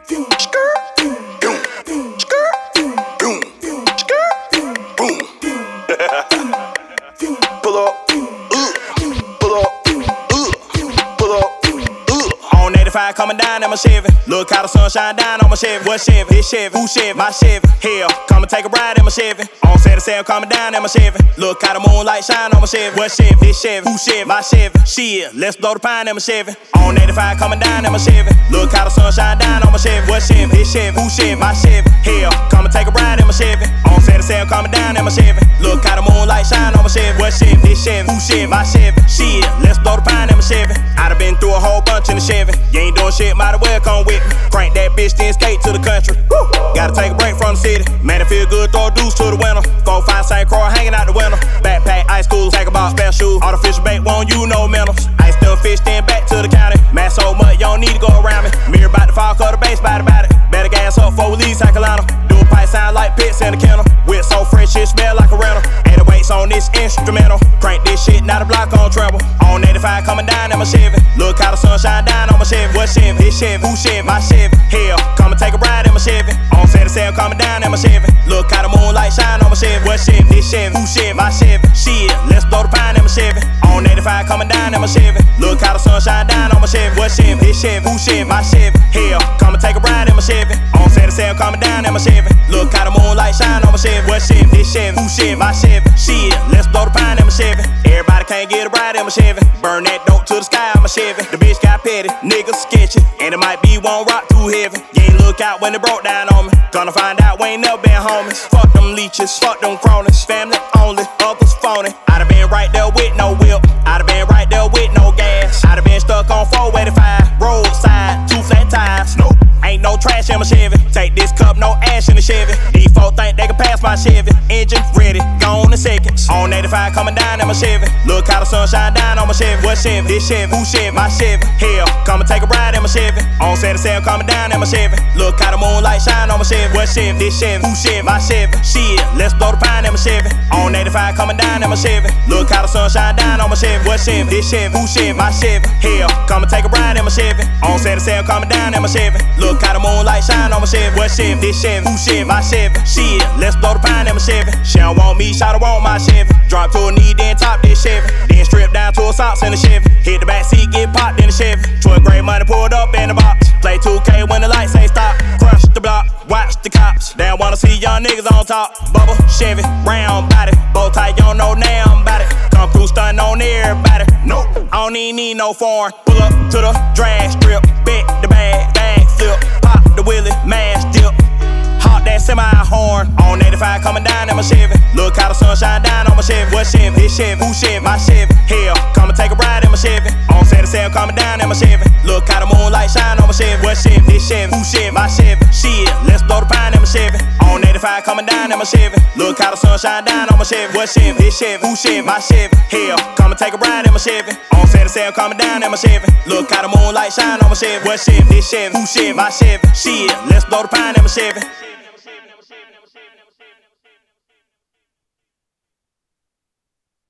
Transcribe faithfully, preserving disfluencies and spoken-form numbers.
Pull up, uh, pull up, uh, pull up, uh. On eighty-five coming down in my Chevy. Look how the sun shine down on my Chevy. What Chevy? This Chevy. Who Chevy? My Chevy. Hell, come and take a ride in my Chevy. On seventy-seven coming down in my Chevy. Look how the moonlight shine on my Chevy. What Chevy? This Chevy. Who Chevy? My Chevy. Shit, let's blow the pine in my Chevy. On eighty-five coming down in my Chevy. Look how the sun shine down on my Chevy. What Chevy? This Chevy. Who Chevy? My Chevy. Hell, come and take a ride in my Chevy. On seventy-seven coming down in my Chevy. Look how the moonlight shine on my Chevy. What Chevy? This Chevy. Who Chevy? My Chevy. Shit, let's blow the pine in my Chevy. I done been through a whole bunch in the Chevy. You ain't doing shit, might as well come with me. Crank that bitch, then skate to the country. Woo! Gotta take a break from the city. Man, it feel good, throw a deuce to the winter. Four, five, Saint Croix hanging out the winter. Backpack, ice cool, take a box, spare shoes. Artificial bait, won't you no minerals. Ice them fish, then back to the county. Man, so much, you don't need to go around me. Mirror about to fall, cut the base, body about it. Better gas up before we leave South Carolina. Do a pipe sound like pits in the kennel. Whip so fresh, it smell like a rental. eighty weights on this instrumental. Crank this shit, not a block on treble. On eighty-five coming down in my Chevy. Look how the sun shine down on my Chevy. What Chevy? This Chevy. Who Chevy? My Chevy. Hell, come and take a ride in my Chevy. On seventy-seven coming down in my Chevy. Look how the moonlight shine on my Chevy. What Chevy? This Chevy. Who Chevy? My Chevy. Shit, let's blow the pine in my Chevy. On eighty-five coming down in my Chevy. Look how the sun shine down on my Chevy. What Chevy? This Chevy. Who Chevy? My Chevy. Hell, come and take a ride in my Chevy. On seventy-seven coming down in my Chevy. Look how the moonlight shine on my Chevy. What Chevy? This Chevy. Who Chevy? My Chevy. Shit, let's blow the pine in my Chevy. Everybody can't get a ride in my Chevy. Burn that dope to the sky on my Chevy. The bitch got petty, niggas sketchy, and it might be one rock too heavy. You ain't look out when it broke down on me. Gonna find out we ain't never been homies. Fuck them leeches, fuck them cronies. Family only, others phony. I'd have been right there with no whip. I'd have been right there with no gas. I'd have been stuck on four eighty-five, roadside, two flat tires. Nope, ain't no trash in my Chevy. Take this cup, no ash in the Chevy. These folks think they can pass my Chevy. Engine ready, gone in seconds. On eighty-five coming down in my Chevy. Look how the sun shine down on my Chevy. What Chevy? This Chevy. Who Chevy? My Chevy. Hell, come and take a ride in my Chevy. On seventy-seven coming down in my Chevy. Look how the moonlight shine on my Chevy. What Chevy? This Chevy. Who Chevy? My Chevy. Shit, let's blow the pine in my Chevy. On eighty-five coming down in my Chevy. Look how the sun shine down on my Chevy. What Chevy? This Chevy. Who Chevy? My Chevy. Hell, come and take a ride in my Chevy. On seventy-seven coming down in my Chevy. Look how the moonlight shine on my Chevy. What Chevy? This Chevy. Who Chevy? My Chevy. Shit, let's blow the pine in my Chevy. She don't want me, she don't want my Chevy. Drop to a knee, then top this Chevy. Then strip down to her socks in the Chevy. Hit the back seat, get popped in the Chevy. Twin gray money pulled up in the box. Play two K when the lights ain't stop. Crush the block, watch the cops. They don't wanna see young niggas on top. Bubba, Chevy, round body. Bow tie, you don't know now about it. Come through stunting on everybody. Nope, I don't even need no foreign. Pull up to the drag strip. Bet the bag, bag flip. Pop the wheelie, mash dip. Hot that semi-horn. On eighty-five coming down in my Chevy. Look how the sun shine down on my Chevy. What Chevy? This Chevy. Who Chevy? My Chevy. Hell, come and take a ride in my Chevy. On seventy-seven coming down in my Chevy. Look how the moonlight shine on my Chevy. What Chevy? This Chevy. Who Chevy? My Chevy. Shit, let's blow the pine in my Chevy. On eighty-five coming down in my Chevy. Look how the sun shine down on my Chevy. What Chevy? This Chevy. Who Chevy? My Chevy. Hell, come and take a ride in my Chevy. On seventy-seven coming down in my Chevy. Look how the moonlight shine on my Chevy. What Chevy? This Chevy. Who Chevy? My Chevy. Shit, let's blow the pine in my Chevy.